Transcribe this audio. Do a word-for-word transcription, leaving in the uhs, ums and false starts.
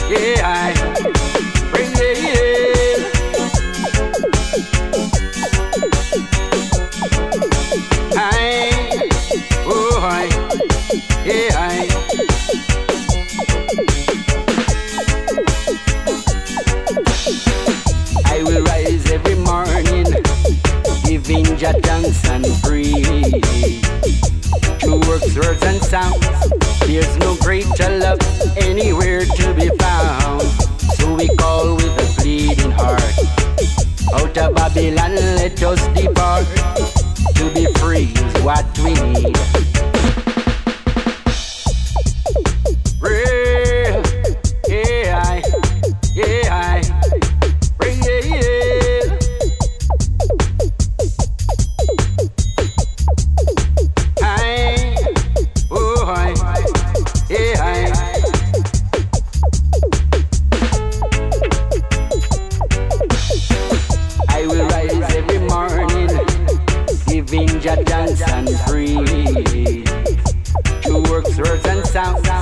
Yeah, I bring it in. I, oh, I, yeah, I. I will rise every morning, giving Jah thanks and praise. Through works, words, and sounds, there's no greater love anywhere to be found. So we call with a bleeding heart, out of Babylon let us depart. To be free is what we need. Real, yeah, I, yeah, I, bring it in. I, oh, I, yeah, I. I will rise every morning, giving Jah thanks and praise. Through works, words, and sounds,